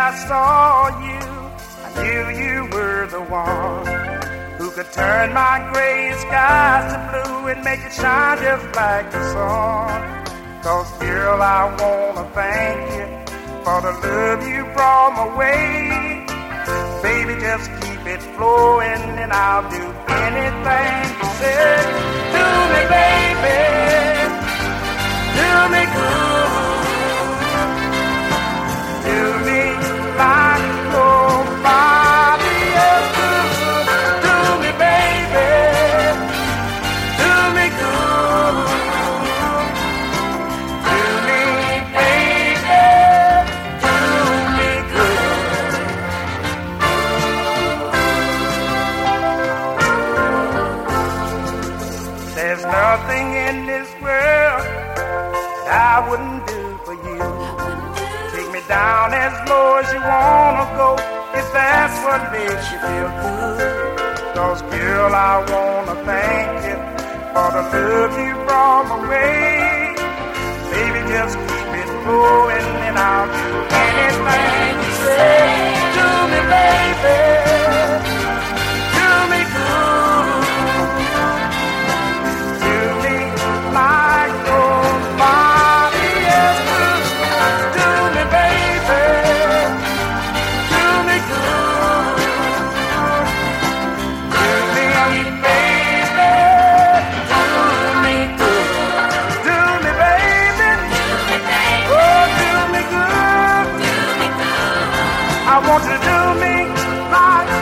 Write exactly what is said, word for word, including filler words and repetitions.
I saw you, I knew you were the one who could turn my gray skies to blue and make it shine just like the sun. 'Cause girl, I wanna thank you for the love you brought my way. Baby, just keep it flowing and I'll do anything you say. Do me, baby, do me good, do me like nobody else could. Do me, baby, do me good, do me, baby, do me good. There's nothing in this world that I wouldn't do for you. Take me down as low as you wanna go, if that's what makes you feel good. 'Cause girl, I wanna thank you for the love you brought my way. Baby, just keep it flowing and I'll do anything you say. Do me, baby, do me good, do me like nobody else could. Do me, baby, do me good, do me, baby, do me good, do me, baby, oh, do me good. I want you to do me like